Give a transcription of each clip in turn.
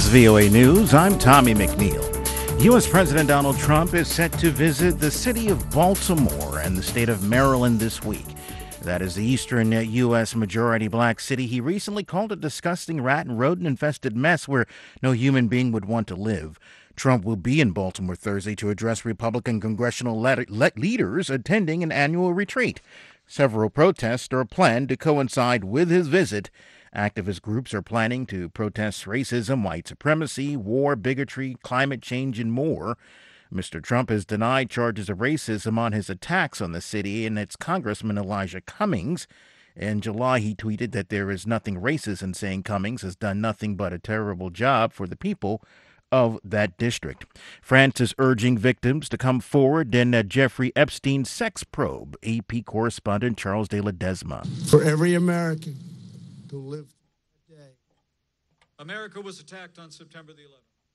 VOA News. I'm Tommy McNeil. U.S. President Donald Trump is set to visit the city of Baltimore and the state of Maryland this week. That is the eastern U.S. majority black city he recently called a disgusting rat and rodent-infested mess where no human being would want to live. Trump will be in Baltimore Thursday to address Republican congressional leaders attending an annual retreat. Several protests are planned to coincide with his visit. Activist groups are planning to protest racism, white supremacy, war, bigotry, climate change, and more. Mr. Trump has denied charges of racism on his attacks on the city and its Congressman Elijah Cummings. In July, he tweeted that there is nothing racist in saying Cummings has done nothing but a terrible job for the people of that district. France is urging victims to come forward in Jeffrey Epstein's sex probe. AP correspondent Charles de Ledesma. For every American who lived that day. America was attacked on September the 11th.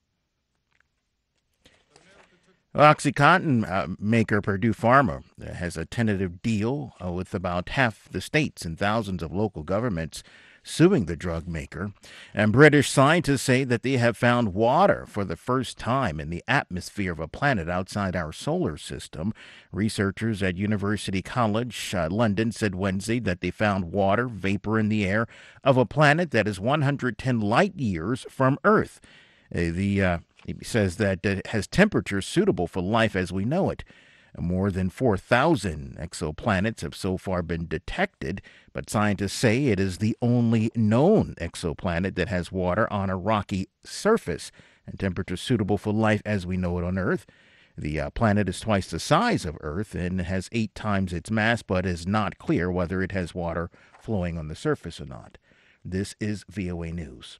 OxyContin maker Purdue Pharma has a tentative deal with about half the states and thousands of local governments suing the drug maker. And British scientists say that they have found water for the first time in the atmosphere of a planet outside our solar system. Researchers at University College London said Wednesday that they found water vapor in the air of a planet that is 110 light years from Earth. He says that it has temperatures suitable for life as we know it. More than 4,000 exoplanets have so far been detected, but scientists say it is the only known exoplanet that has water on a rocky surface and temperatures suitable for life as we know it on Earth. The planet is twice the size of Earth and has 8 times its mass, but is not clear whether it has water flowing on the surface or not. This is VOA News.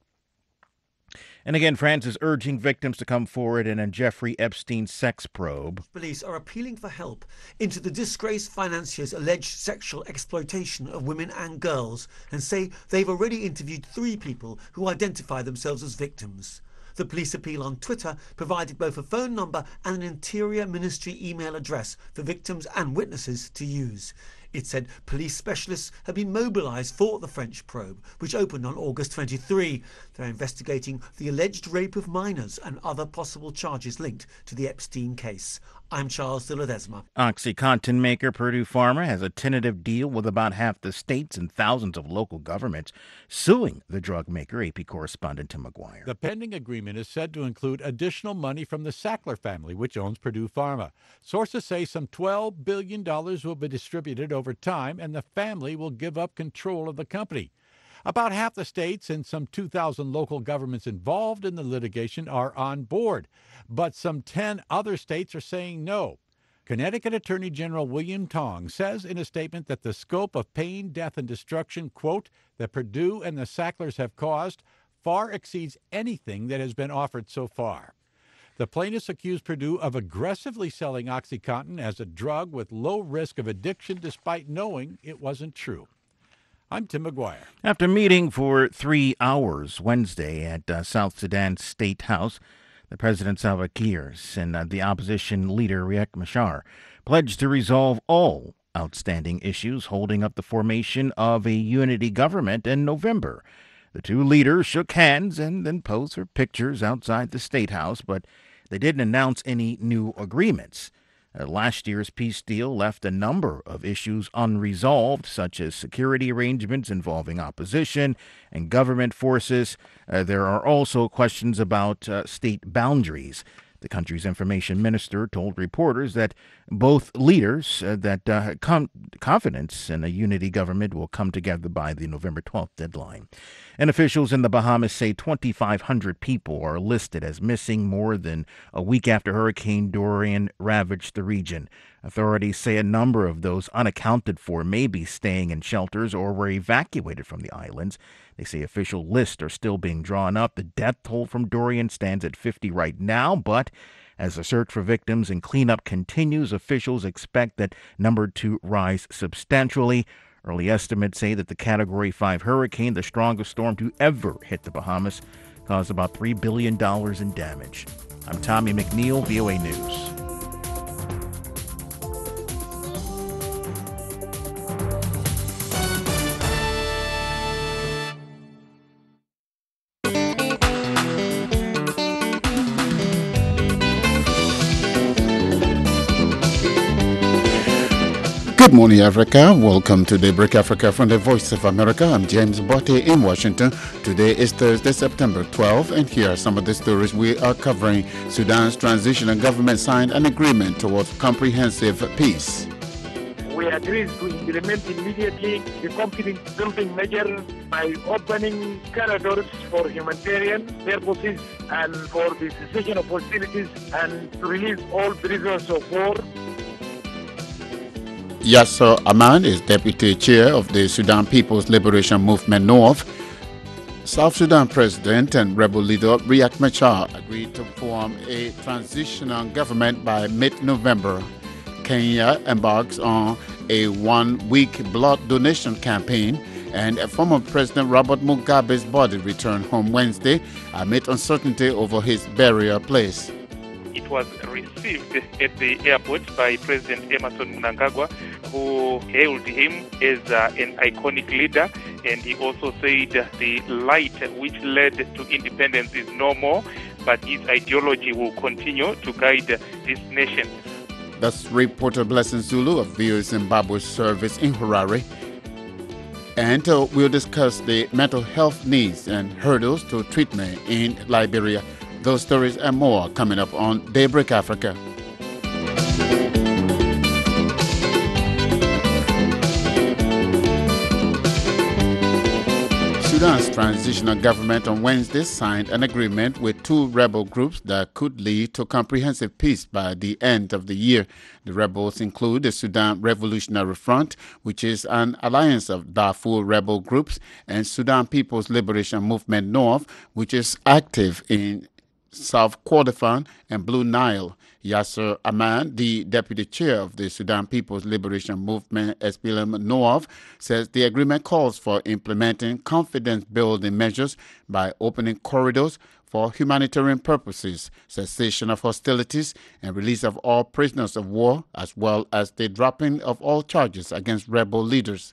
And again, France is urging victims to come forward in a Jeffrey Epstein sex probe. Police are appealing for help into the disgraced financier's alleged sexual exploitation of women and girls and say they've already interviewed 3 people who identify themselves as victims. The police appeal on Twitter provided both a phone number and an Interior Ministry email address for victims and witnesses to use. It said police specialists have been mobilised for the French probe, which opened on August 23. They're investigating the alleged rape of minors and other possible charges linked to the Epstein case. I'm Charles de Ledesma. OxyContin maker Purdue Pharma has a tentative deal with about half the states and thousands of local governments suing the drug maker. AP correspondent Tim McGuire. The pending agreement is said to include additional money from the Sackler family, which owns Purdue Pharma. Sources say some $12 billion will be distributed over time, and the family will give up control of the company. About half the states and some 2,000 local governments involved in the litigation are on board, but some 10 other states are saying no. Connecticut Attorney General William Tong says in a statement that the scope of pain, death, and destruction, quote, that Purdue and the Sacklers have caused far exceeds anything that has been offered so far. The plaintiffs accuse Purdue of aggressively selling OxyContin as a drug with low risk of addiction despite knowing it wasn't true. I'm Tim McGuire. After meeting for 3 hours Wednesday at South Sudan State House, the President Salva Kiir and the opposition leader Riek Machar pledged to resolve all outstanding issues holding up the formation of a unity government in November. The 2 leaders shook hands and then posed for pictures outside the State House, but they didn't announce any new agreements. Last year's peace deal left a number of issues unresolved, such as security arrangements involving opposition and government forces. There are also questions about state boundaries. The country's information minister told reporters that both leaders confidence in a unity government will come together by the November 12th deadline. And officials in the Bahamas say 2,500 people are listed as missing more than a week after Hurricane Dorian ravaged the region. Authorities say a number of those unaccounted for may be staying in shelters or were evacuated from the islands. They say official lists are still being drawn up. The death toll from Dorian stands at 50 right now, but as the search for victims and cleanup continues, officials expect that number to rise substantially. Early estimates say that the Category 5 hurricane, the strongest storm to ever hit the Bahamas, caused about $3 billion in damage. I'm Tommy McNeil, VOA News. Good morning, Africa. Welcome to Daybreak Africa from the Voice of America. I'm James Botte in Washington. Today is Thursday, September 12, and here are some of the stories we are covering. Sudan's transitional government signed an agreement towards comprehensive peace. We agreed to implement immediately the confidence-building measure by opening corridors for humanitarian purposes and for the cessation of hostilities and to release all prisoners of war. Yasser Aman is deputy chair of the Sudan People's Liberation Movement North. South Sudan President and rebel leader Riek Machar agreed to form a transitional government by mid-November. Kenya embarks on a one-week blood donation campaign, and former President Robert Mugabe's body returned home Wednesday amid uncertainty over his burial place. It was received at the airport by President Emmerson Mnangagwa, who hailed him as an iconic leader, and he also said the light which led to independence is no more, but his ideology will continue to guide this nation. That's reporter Blessing Zulu of VOA Zimbabwe service in Harare. And we'll discuss the mental health needs and hurdles to treatment in Liberia. Those stories and more coming up on Daybreak Africa. Sudan's transitional government on Wednesday signed an agreement with two rebel groups that could lead to comprehensive peace by the end of the year. The rebels include the Sudan Revolutionary Front, which is an alliance of Darfur rebel groups, and Sudan People's Liberation Movement North, which is active in South Kordofan and Blue Nile. Yasser Aman, the deputy chair of the Sudan People's Liberation Movement SPLM North, says the agreement calls for implementing confidence-building measures by opening corridors for humanitarian purposes, cessation of hostilities, and release of all prisoners of war, as well as the dropping of all charges against rebel leaders.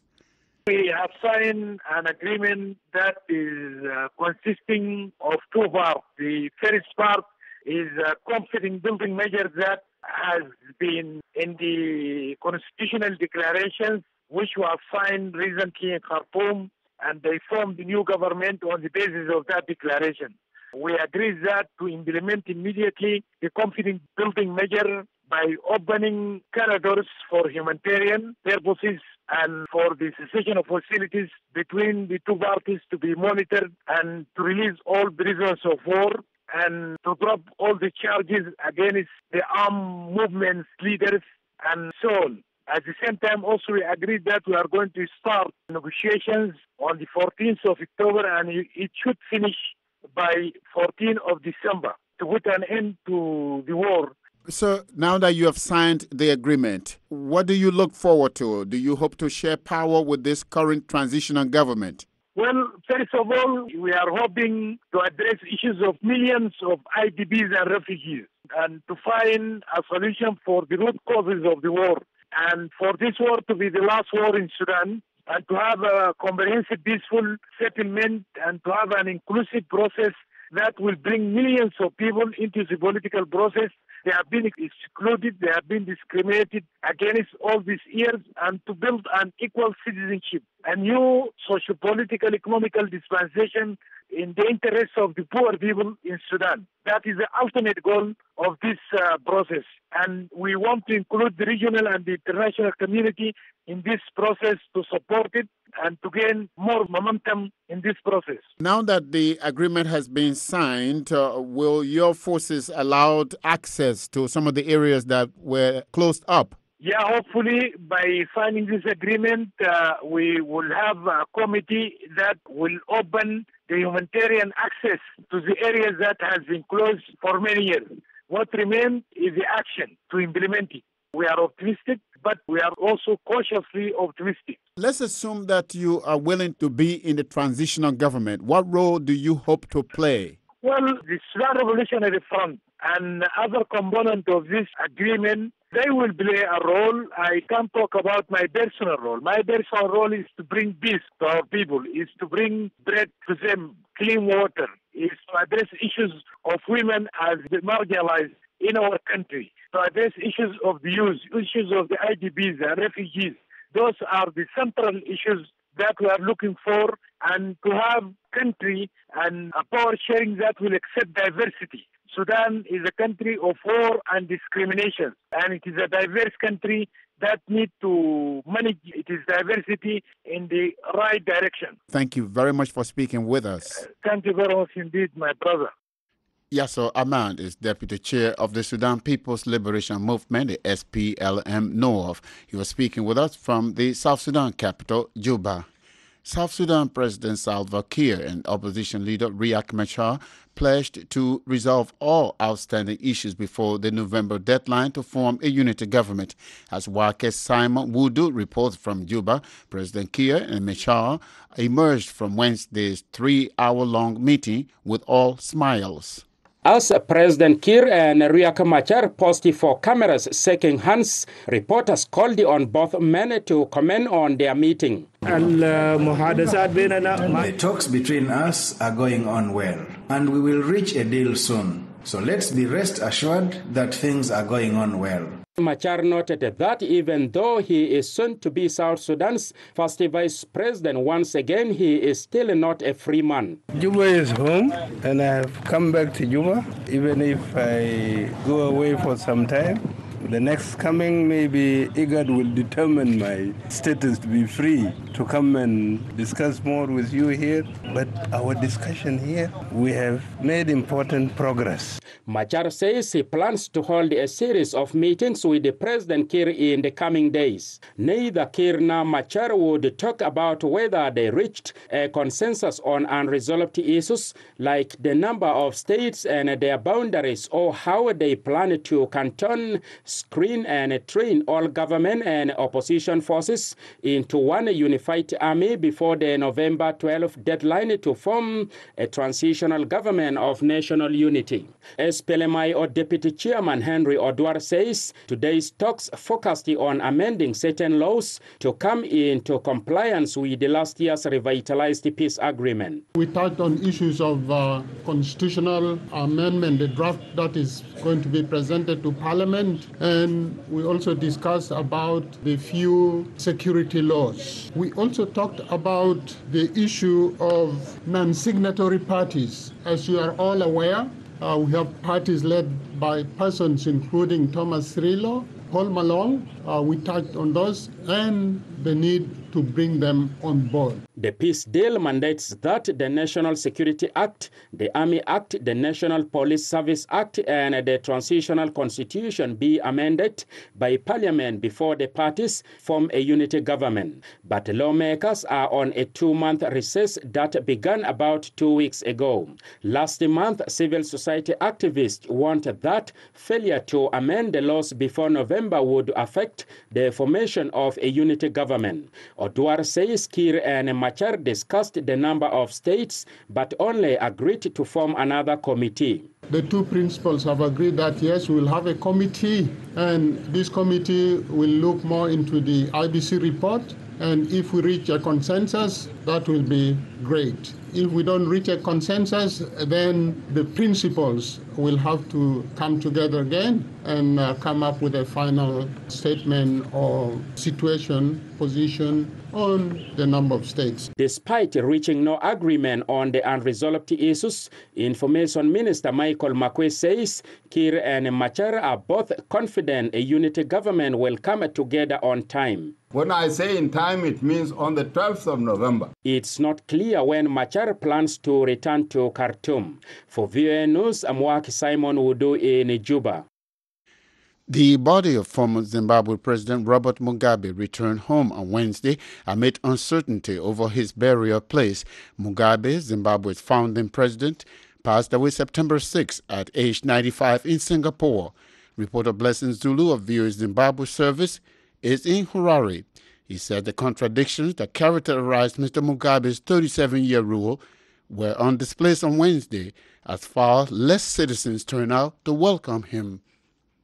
We have signed an agreement that is consisting of two parts. The first part is a confidence-building measure that has been in the constitutional declarations, which were signed recently in Khartoum, and they formed the new government on the basis of that declaration. We agreed that to implement immediately the confidence-building measure by opening corridors for humanitarian purposes and for the cessation of hostilities between the two parties to be monitored and to release all prisoners of war and to drop all the charges against the armed movements leaders and so on. At the same time, also we agreed that we are going to start negotiations on the 14th of October and it should finish by 14th of December to put an end to the war. So now that you have signed the agreement, what do you look forward to? Do you hope to share power with this current transitional government? Well, first of all, we are hoping to address issues of millions of IDPs and refugees and to find a solution for the root causes of the war. And for this war to be the last war in Sudan and to have a comprehensive peaceful settlement and to have an inclusive process that will bring millions of people into the political process. They have been excluded, they have been discriminated against all these years, and to build an equal citizenship, a new socio-political, economical dispensation in the interests of the poor people in Sudan. That is the ultimate goal of this process. And we want to include the regional and the international community in this process to support it and to gain more momentum in this process. Now that the agreement has been signed, will your forces allow access to some of the areas that were closed up? Yeah, hopefully by signing this agreement, we will have a committee that will open the humanitarian access to the areas that has been closed for many years. What remains is the action to implement it. We are optimistic, but we are also cautiously optimistic. Let's assume that you are willing to be in the transitional government. What role do you hope to play? Well, the Sudan Revolutionary Front and other components of this agreement, they will play a role. I can't talk about my personal role. My personal role is to bring peace to our people, is to bring bread to them, clean water, is to address issues of women as marginalized in our country to address issues of the youth, issues of the IDPs and refugees. Those are the central issues that we are looking for, and to have country and a power sharing that will accept diversity. Sudan is a country of war and discrimination, and it is a diverse country that needs to manage its diversity in the right direction. Thank you very much for speaking with us. Thank you very much indeed, my brother. Yasser Ahmad is Deputy Chair of the Sudan People's Liberation Movement, the SPLM-NORTH. He was speaking with us from the South Sudan capital, Juba. South Sudan President Salva Kiir and opposition leader Riek Machar pledged to resolve all outstanding issues before the November deadline to form a unity government. As Wakes Simon Wudu reports from Juba, President Kiir and Machar emerged from Wednesday's 3-hour-long meeting with all smiles. As President Kiir and Riek Machar posted for cameras shaking hands, reporters called on both men to comment on their meeting. The talks between us are going on well, and we will reach a deal soon. So let's be rest assured that things are going on well. Machar noted that even though he is soon to be South Sudan's first vice president, once again he is still not a free man. Juba is home, and I have come back to Juba. Even if I go away for some time, the next coming, maybe IGAD will determine my status to be free to come and discuss more with you here. But our discussion here, we have made important progress. Machar says he plans to hold a series of meetings with the President Kiir in the coming days. Neither Kiir nor Machar would talk about whether they reached a consensus on unresolved issues like the number of states and their boundaries, or how they plan to canton, screen and train all government and opposition forces into one unified army before the November 12th deadline to form a transitional government of national unity. SPLMIO Deputy Chairman Henry Odwar says today's talks focused on amending certain laws to come into compliance with the last year's revitalized peace agreement. We touched on issues of constitutional amendment, the draft that is going to be presented to Parliament, and we also discussed about the few security laws. We also talked about the issue of non-signatory parties. As you are all aware, we have parties led by persons including Thomas Cirillo, Paul Malone. We touched on those and the need to bring them on board. The peace deal mandates that the National Security Act, the Army Act, the National Police Service Act, and the Transitional Constitution be amended by Parliament before the parties form a unity government. But lawmakers are on a 2-month recess that began about 2 weeks ago. Last month, civil society activists warned that failure to amend the laws before November would affect the formation of a unity government. Odwar says Kiir and Machar discussed the number of states, but only agreed to form another committee. The two principals have agreed that, yes, we'll have a committee, and this committee will look more into the IBC report, and if we reach a consensus, that will be great. If we don't reach a consensus, then the principals will have to come together again and come up with a final statement or position on the number of states. Despite reaching no agreement on the unresolved issues, Information Minister Michael Makwe says Kiir and Machar are both confident a unity government will come together on time. When I say in time, it means on the 12th of November. It's not clear when Machar plans to return to Khartoum. For VOA News, I'm Waki Simon Wudu in Juba. The body of former Zimbabwe President Robert Mugabe returned home on Wednesday amid uncertainty over his burial place. Mugabe, Zimbabwe's founding president, passed away September 6 at age 95 in Singapore. Reporter Blessing Zulu of VOA Zimbabwe service is in Harare. He said the contradictions that characterized Mr. Mugabe's 37-year rule were on display on Wednesday as far less citizens turned out to welcome him.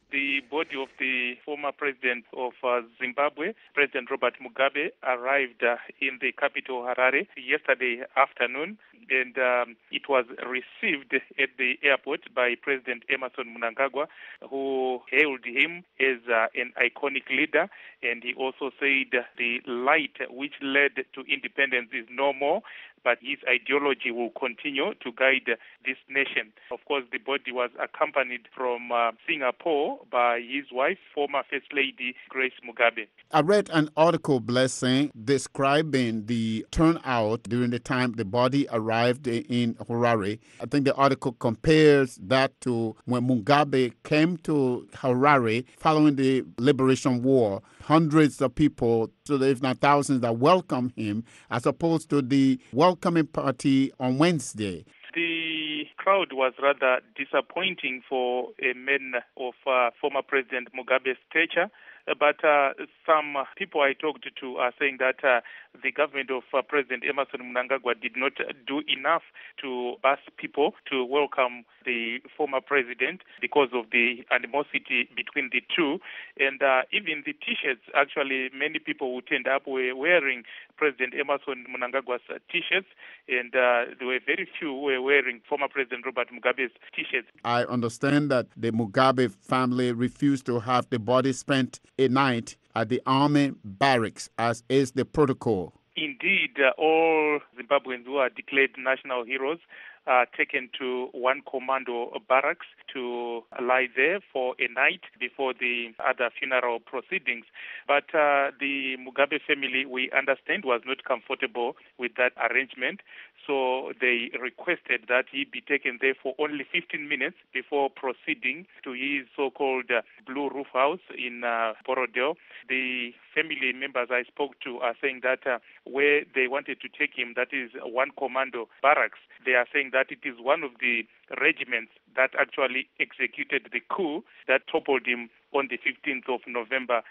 The body of the former president of Zimbabwe, President Robert Mugabe, arrived in the capital Harare yesterday afternoon, and it was received at the airport by President Emmerson Mnangagwa, who hailed him as an iconic leader, and he also said the light which led to independence is no more, but his ideology will continue to guide this nation. Of course, the body was accompanied from Singapore by his wife, former First Lady Grace Mugabe. I read an article, Blessing, describing the turnout during the time the body arrived in Harare. I think the article compares that to when Mugabe came to Harare following the Liberation War. Hundreds of people, so if not thousands, that welcomed him, as opposed to the welcoming party on Wednesday. The crowd was rather disappointing for a man of former President Mugabe's stature. But some people I talked to are saying that the government of President Emmerson Mnangagwa did not do enough to ask people to welcome the former president because of the animosity between the two. And even the T-shirts, actually, many people who turned up were wearing President Emmerson Mnangagwa's T-shirts, and there were very few who were wearing former President Robert Mugabe's T-shirts. I understand that the Mugabe family refused to have the body spent a night at the army barracks, as is the protocol. Indeed, all Zimbabweans who are declared national heroes are taken to one commando barracks to lie there for a night before the other funeral proceedings. But the Mugabe family, we understand, was not comfortable with that arrangement. So they requested that he be taken there for only 15 minutes before proceeding to his so-called Blue Roof House in Borodale. The family members I spoke to are saying that where they wanted to take him, that is one commando barracks, they are saying that it is one of the regiments that actually executed the coup that toppled him on the 15th of November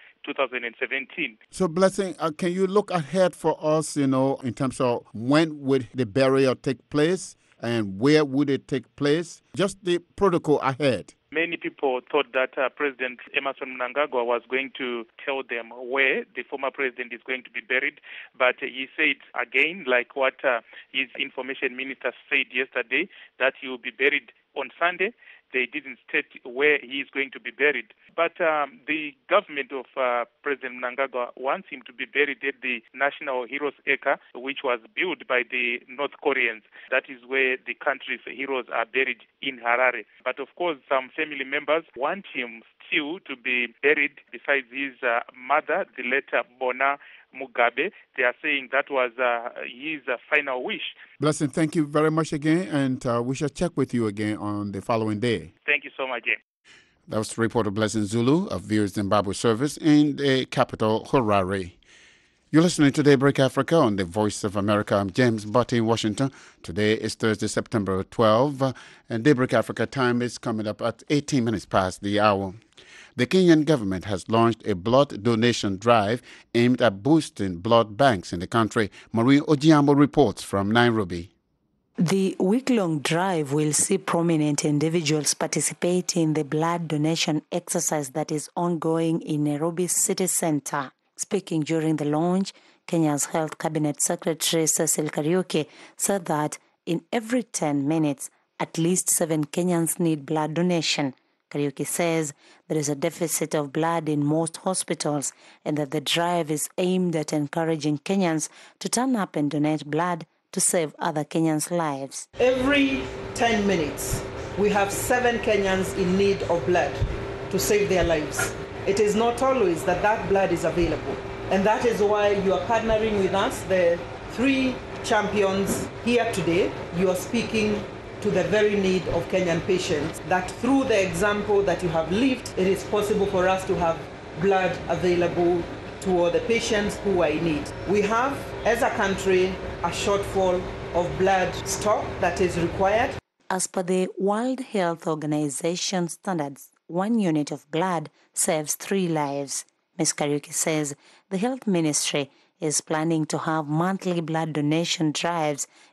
2017. So, Blessing, can you look ahead for us, in terms of when would the burial take place and where would it take place? Just the protocol ahead. Many people thought that President Emmerson Mnangagwa was going to tell them where the former president is going to be buried, but he said again, like what his information minister said yesterday, that he will be buried on Sunday. They didn't state where he is going to be buried. But the government of President Mnangagwa wants him to be buried at the National Heroes Acre, which was built by the North Koreans. That is where the country's heroes are buried in Harare. But of course, some family members want him still to be buried beside his mother, the late Bona Mugabe. They are saying that was his final wish. Blessing, thank you very much again, and we shall check with you again on the following day. Thank you so much, James. That was reporter Blessing Zulu of Viewers Zimbabwe Service in the capital, Harare. You're listening to Daybreak Africa on the Voice of America. I'm James Butte in Washington. Today is Thursday, September 12, and Daybreak Africa time is coming up at 18 minutes past the hour. The Kenyan government has launched a blood donation drive aimed at boosting blood banks in the country. Maureen Ojiambo reports from Nairobi. The week-long drive will see prominent individuals participate in the blood donation exercise that is ongoing in Nairobi city center. Speaking during the launch, Kenya's Health Cabinet Secretary Cecil Kariuki said that in every 10 minutes, at least 7 Kenyans need blood donation. Kariuki says there is a deficit of blood in most hospitals and that the drive is aimed at encouraging Kenyans to turn up and donate blood to save other Kenyans' lives. Every 10 minutes, we have 7 Kenyans in need of blood to save their lives. It is not always that blood is available. And that is why you are partnering with us, the 3 champions here today. You are speaking to the very need of Kenyan patients, that through the example that you have lived, it is possible for us to have blood available to all the patients who are in need. We have, as a country, a shortfall of blood stock that is required. As per the World Health Organization standards, 1 unit of blood saves 3 lives. Ms. Kariuki says the Health Ministry is planning to have monthly blood donation drives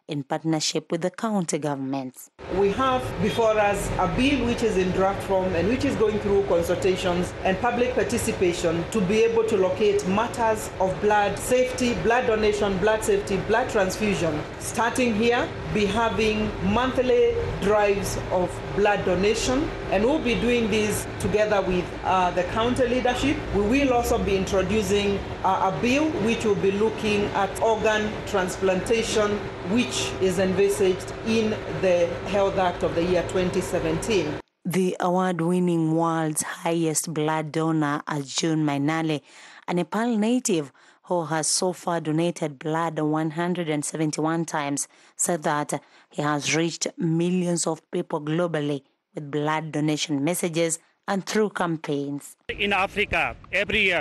in partnership with the county governments. We have before us a bill which is in draft form and which is going through consultations and public participation to be able to locate matters of blood safety, blood donation, blood safety, blood transfusion. Starting here, be having monthly drives of blood donation, and we'll be doing this together with the county leadership. We will also be introducing a bill which will be looking at organ transplantation, which is envisaged in the Health Act of the year 2017. The award-winning world's highest blood donor, Arjun Mainale, a Nepal native who has so far donated blood 171 times, said that he has reached millions of people globally with blood donation messages and through campaigns. In Africa, every year,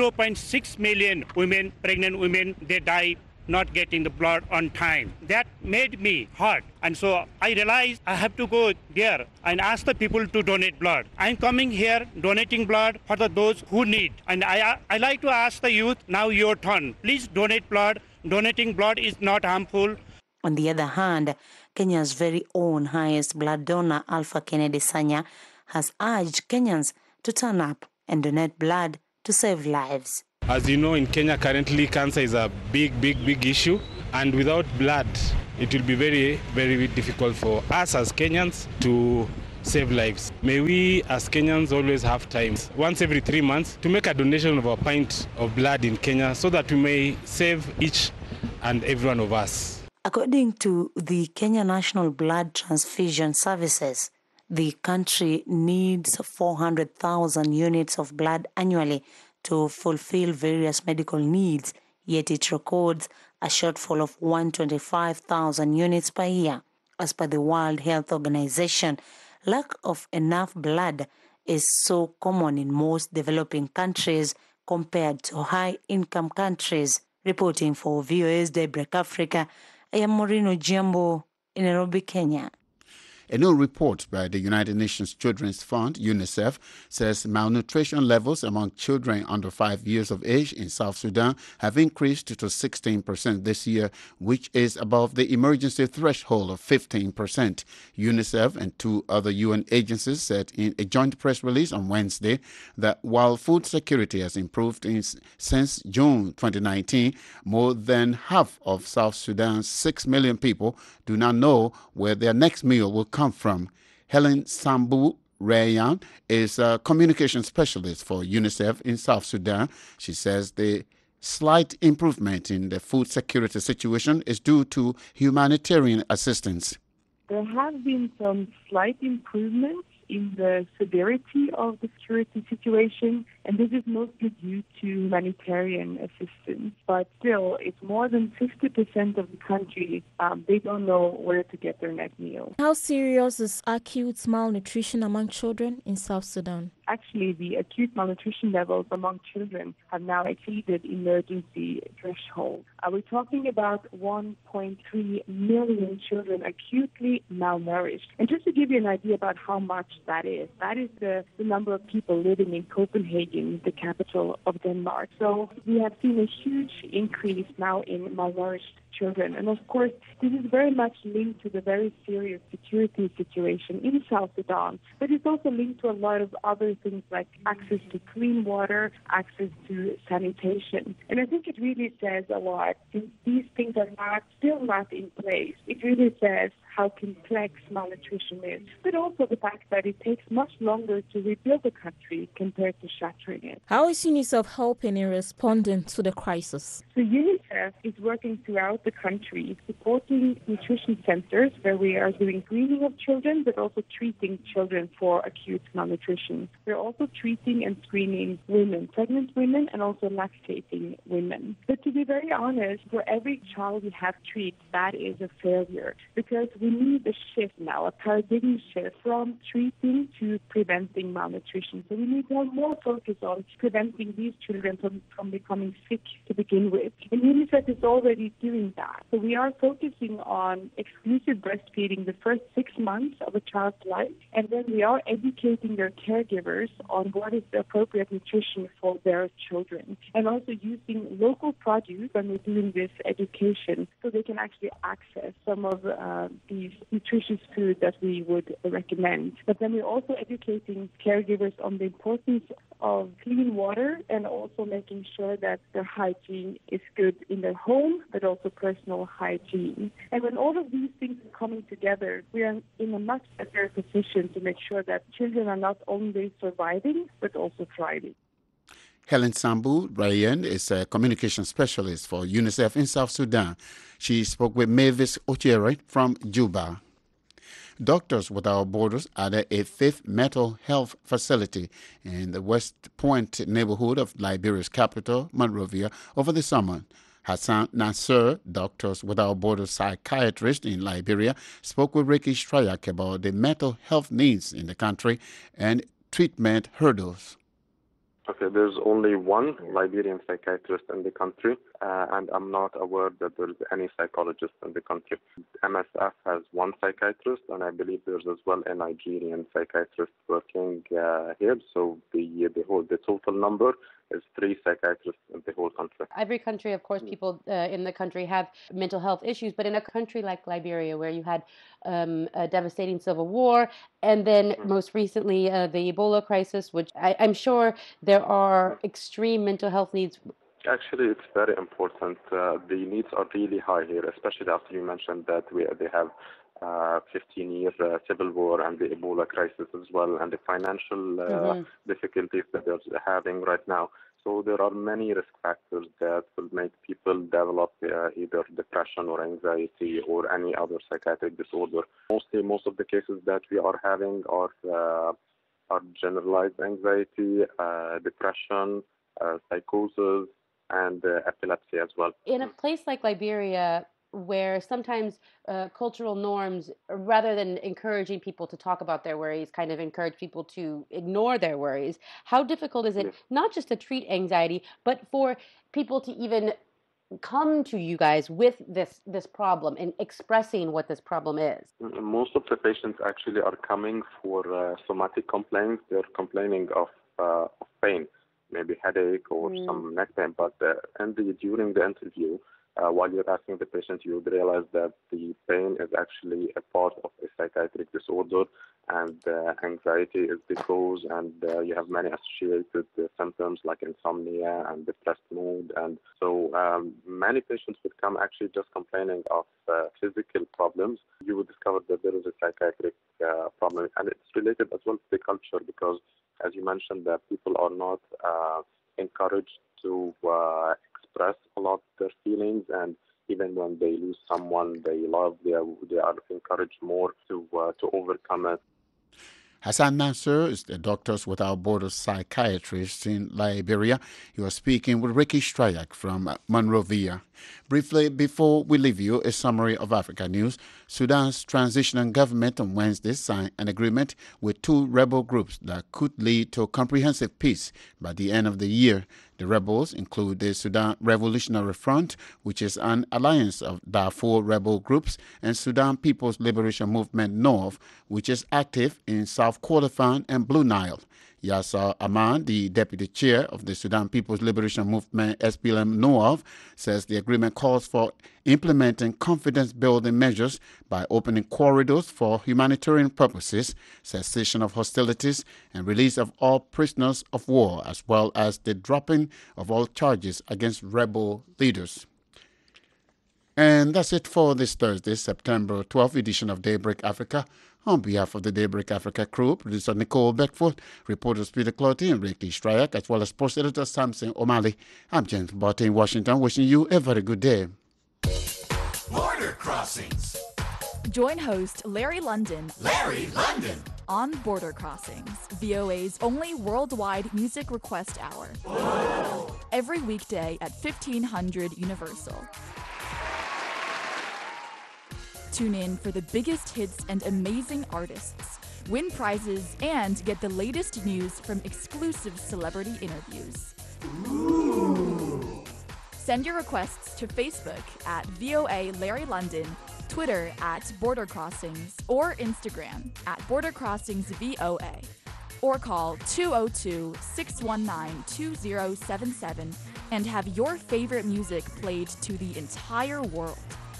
0.6 million women, pregnant women, they die not getting the blood on time. That made me hurt. And so I realized I have to go there and ask the people to donate blood. I'm coming here donating blood for those who need. And I like to ask the youth, now your turn. Please donate blood. Donating blood is not harmful. On the other hand, Kenya's very own highest blood donor, Alpha Kennedy Sanya, has urged Kenyans to turn up and donate blood to save lives. As you know, in Kenya currently, cancer is a big issue. And without blood, it will be very, very difficult for us as Kenyans to save lives. May we as Kenyans always have time, once every 3 months, to make a donation of a pint of blood in Kenya so that we may save each and every one of us. According to the Kenya National Blood Transfusion Services, the country needs 400,000 units of blood annually to fulfill various medical needs, yet it records a shortfall of 125,000 units per year. As per the World Health Organization, lack of enough blood is so common in most developing countries compared to high-income countries. Reporting for VOA's Daybreak Africa, I am Morino Jambo in Nairobi, Kenya. A new report by the United Nations Children's Fund, UNICEF, says malnutrition levels among children under 5 years of age in South Sudan have increased to 16% this year, which is above the emergency threshold of 15%. UNICEF and 2 other UN agencies said in a joint press release on Wednesday that while food security has improved since June 2019, more than half of South Sudan's 6 million people do not know where their next meal will come from. Helen Sambu Rayan is a communication specialist for UNICEF in South Sudan. She says the slight improvement in the food security situation is due to humanitarian assistance. There have been some slight improvements in the severity of the security situation, and this is mostly due to humanitarian assistance. But still, it's more than 50% of the country, they don't know where to get their next meal. How serious is acute malnutrition among children in South Sudan? Actually, the acute malnutrition levels among children have now exceeded emergency threshold. We're talking about 1.3 million children acutely malnourished. And just to give you an idea about how much that is the number of people living in Copenhagen, the capital of Denmark. So we have seen a huge increase now in malnourished children. And of course, this is very much linked to the very serious security situation in South Sudan, but it's also linked to a lot of other things like access to clean water, access to sanitation. And I think it really says a lot. Since these things are still not in place, it really says how complex malnutrition is, but also the fact that it takes much longer to rebuild the country compared to shattering it. How is UNICEF helping in responding to the crisis? So UNICEF is working throughout the country, supporting nutrition centers where we are doing screening of children, but also treating children for acute malnutrition. We're also treating and screening women, pregnant women, and also lactating women. But to be very honest, for every child we have treated, that is a failure, because we we need a shift now, a paradigm shift from treating to preventing malnutrition. So we need to have more focus on preventing these children from becoming sick to begin with. And UNICEF is already doing that. So we are focusing on exclusive breastfeeding the first 6 months of a child's life, and then we are educating their caregivers on what is the appropriate nutrition for their children, and also using local produce when we're doing this education so they can actually access some of these nutritious food that we would recommend. But then we're also educating caregivers on the importance of clean water and also making sure that their hygiene is good in their home, but also personal hygiene. And when all of these things are coming together, we are in a much better position to make sure that children are not only surviving, but also thriving. Helen Sambu Ryan is a communication specialist for UNICEF in South Sudan. She spoke with Mavis Ochiere from Juba. Doctors Without Borders added a 5th mental health facility in the West Point neighborhood of Liberia's capital, Monrovia, over the summer. Hassan Nasser, Doctors Without Borders psychiatrist in Liberia, spoke with Ricky Strayak about the mental health needs in the country and treatment hurdles. Okay, there's only one Liberian psychiatrist in the country, and I'm not aware that there's any psychologist in the country. MSF has one psychiatrist, and I believe there's as well a Nigerian psychiatrist working here. So the total number is 3 psychiatrists in the whole country. Every country, of course, people in the country have mental health issues, but in a country like Liberia, where you had a devastating civil war, and then most recently the Ebola crisis, which I'm sure there are extreme mental health needs. Actually, it's very important. The needs are really high here, especially after you mentioned that they have 15-year civil war and the Ebola crisis as well, and the financial difficulties that they're having right now. So there are many risk factors that will make people develop either depression or anxiety or any other psychiatric disorder. Most of the cases that we are having are generalized anxiety, depression, psychosis, and epilepsy as well. In a place like Liberia, where sometimes cultural norms, rather than encouraging people to talk about their worries, kind of encourage people to ignore their worries, how difficult is it not just to treat anxiety, but for people to even come to you guys with this problem and expressing what this problem is? Most of the patients actually are coming for somatic complaints. They're complaining of pain, maybe headache or some neck pain, but during the interview, while you're asking the patient, you would realize that the pain is actually a part of a psychiatric disorder, and anxiety is the cause, and you have many associated symptoms like insomnia and depressed mood. And so many patients would come actually just complaining of physical problems. You would discover that there is a psychiatric problem, and it's related as well to the culture, because as you mentioned, that people are not encouraged to express a lot their feelings, and even when they lose someone they love, they are encouraged more to overcome it. Hassan Nasser is the Doctors Without Borders psychiatrist in Liberia. You are speaking with Ricky Strayak from Monrovia. Briefly, before we leave you, a summary of Africa news. Sudan's transitional government on Wednesday signed an agreement with 2 rebel groups that could lead to comprehensive peace by the end of the year. The rebels include the Sudan Revolutionary Front, which is an alliance of Darfur rebel groups, and Sudan People's Liberation Movement North, which is active in South Kordofan and Blue Nile. Yasser Ahmad, the deputy chair of the Sudan People's Liberation Movement SPLM-North, says the agreement calls for implementing confidence-building measures by opening corridors for humanitarian purposes, cessation of hostilities, and release of all prisoners of war, as well as the dropping of all charges against rebel leaders. And that's it for this Thursday, September 12th edition of Daybreak Africa. On behalf of the Daybreak Africa crew, producer Nicole Beckford, reporters Peter Clotty and Ricky Strayak, as well as sports editor Samson O'Malley, I'm James Botte in Washington, wishing you a very good day. Border Crossings. Join host Larry London. Larry London. On Border Crossings, VOA's only worldwide music request hour. Whoa. Every weekday at 1500 Universal. Tune in for the biggest hits and amazing artists, win prizes, and get the latest news from exclusive celebrity interviews. Ooh. Send your requests to Facebook at VOA Larry London, Twitter at Border Crossings, or Instagram at Border Crossings VOA. Or call 202-619-2077 and have your favorite music played to the entire world.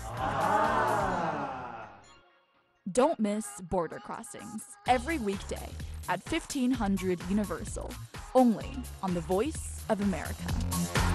Don't miss Border Crossings every weekday at 1500 Universal, only on the Voice of America.